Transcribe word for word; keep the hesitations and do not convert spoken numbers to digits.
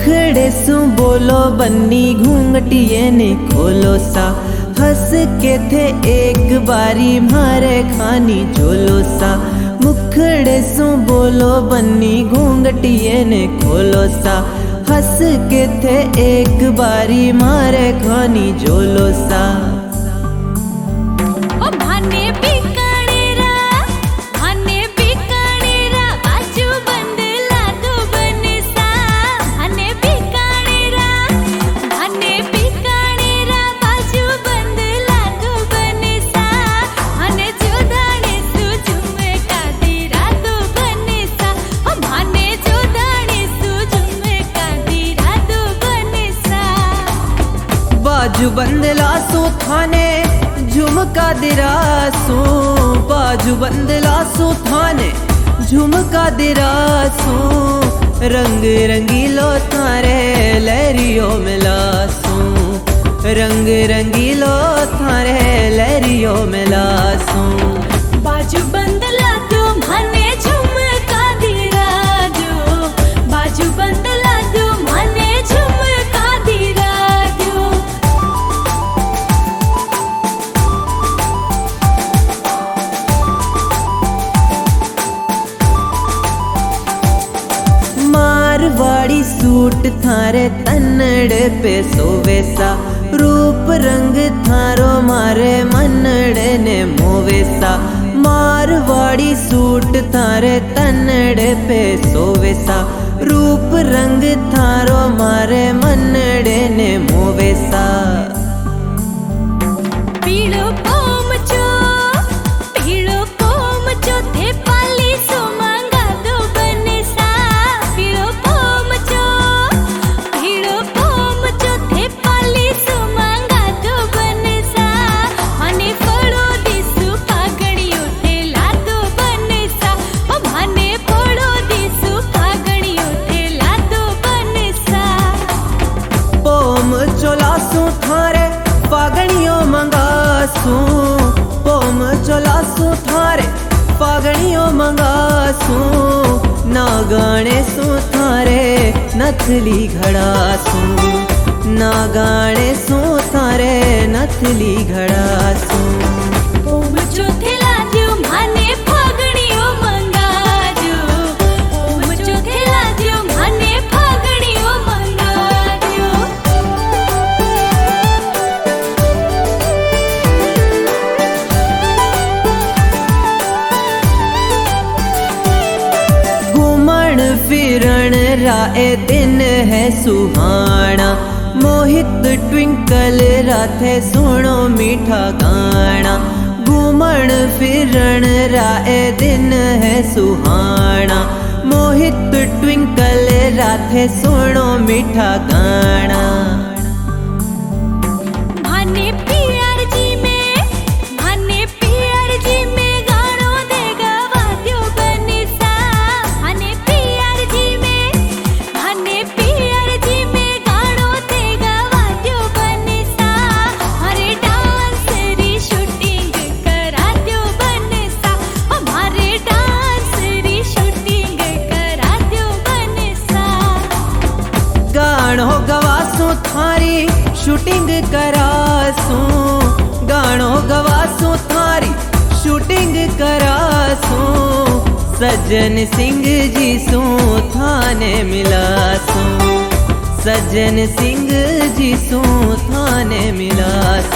मुखड़े सु बोलो बन्नी घूंघटिए ने खोलो सा, हंस के थे एक बारी मारे खानी झोलो सा। मुखड़े सु बोलो बन्नी घूंघटिए ने खोलो सा, हंस के थे एक बारी मारे खानी झोलो सा। बाजू बंदला सो थाने झुमका दिरासू, बाजू बंदला सो थाने झुमका दिरासू। रंग रंगीलो थारे लहरियो मिलासू, रंग रंगीलो थारे लहरियो मिलासू। बाजू बंदला तू माने झुमका दिराजो, बाजू बंदला तू माने झुमका दिराजो। मारवाड़ी सूट थारे तन्नड़ पे सोवेसा, रूप रंग थारो मारे मनड़े ने मोवेसा। मारवाड़ी सूट थारे तन्नड़ पे सोवेसा, रूप रंग थारो मारे मनड़े ने मोवेसा। पीलो पोम चो, पीलो पोम चो थे पाली सो मांगा दो बनेसा। पीलो पोम चो, पीलो पोम चो थे पाली सो मांगा दो बनेसा। माने पड़ो दिसु फागणियो थे लादो बनेसा, ओ माने पड़ो दिसु फागणियो थे लादो बनेसा। पोम चोलासू थारे फागणियो मंगासू, पोम चोलासू थारे फागणियो मंगासू। नागाणे सू थारे नथली घड़ासू, नागाणे सू थारे नथली घड़ासू। पोम चो थे लाद्यो माने फागणियो मंगाजो, पोम चो थे लाद्यो माने फागणियो मंगाजो। घूमण फिरण राए दिन है सुहाना, मोहित ट्विंकल राथे सुनो मीठा गाना। घूमण फिरण राए दिन है सुहाना, मोहित ट्विंकल राथे सुनो मीठा गाना। माने पियर जी में, माने पियर जी में गानो देगा वाद्यो बनेसा। माने पियर जी में, माने पियर जी में गानो देगा वाद्यो बनेसा। हमारे डांस री शूटिंग करा दो बनेसा, हमारे डांस री शूटिंग करा दो बनेसा। गाणो गवासू थारी शूटिंग करासू, गाणो गवासू थारी शूटिंग करासू। सज्जन सिंह जी सू थाने मिलासू, सज्जन सिंह जी सू थाने मिलासू।